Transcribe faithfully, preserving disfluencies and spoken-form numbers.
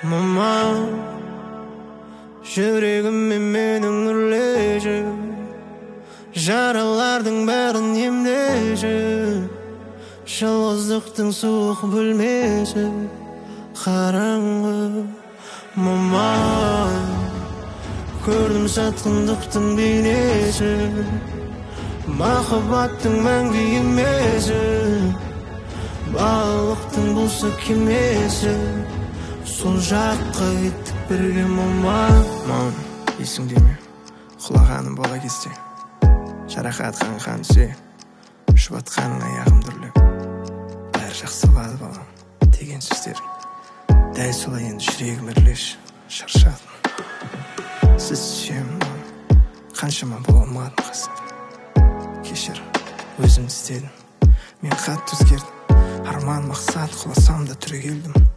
Мама, жүрегіме менің үрлеші, жаралардың бәрін емдеші, жалғыздықтың суық бөлмесі қараңғы. Мама, көрдім сатқындықтың бейнесі, махаббаттың мәңгі емесі, балықтың болса кемесі, сол жаққа кеттік бірге. Мама, мам, есіңде ме құлағаным бала кезде, жарақат қан түсе, жұбатқаның аяғым дүрлеп, бәрі жақсы болады балам деген сөздер. Дәл солай енді жүрегім үрлеш, шаршадым. Сіз сүйемін, қаншама бола алмадым қасымда. Кешір, өзімді істедім, мен қатты өзгердім, арман мақсат құласам да түрегелдім.